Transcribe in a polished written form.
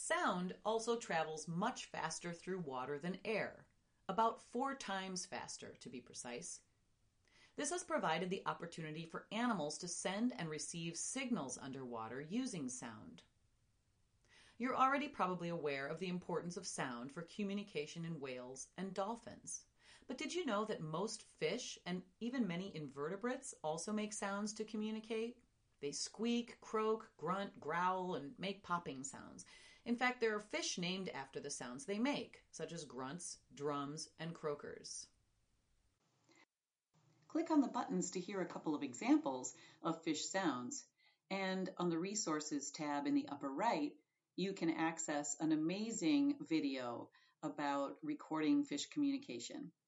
Sound also travels much faster through water than air, about 4 times faster to be precise. This has provided the opportunity for animals to send and receive signals underwater using sound. You're already probably aware of the importance of sound for communication in whales and dolphins. But did you know that most fish and even many invertebrates also make sounds to communicate? They squeak, croak, grunt, growl, and make popping sounds. In fact, there are fish named after the sounds they make, such as grunts, drums, and croakers. Click on the buttons to hear a couple of examples of fish sounds. And on the Resources tab in the upper right, you can access an amazing video about recording fish communication.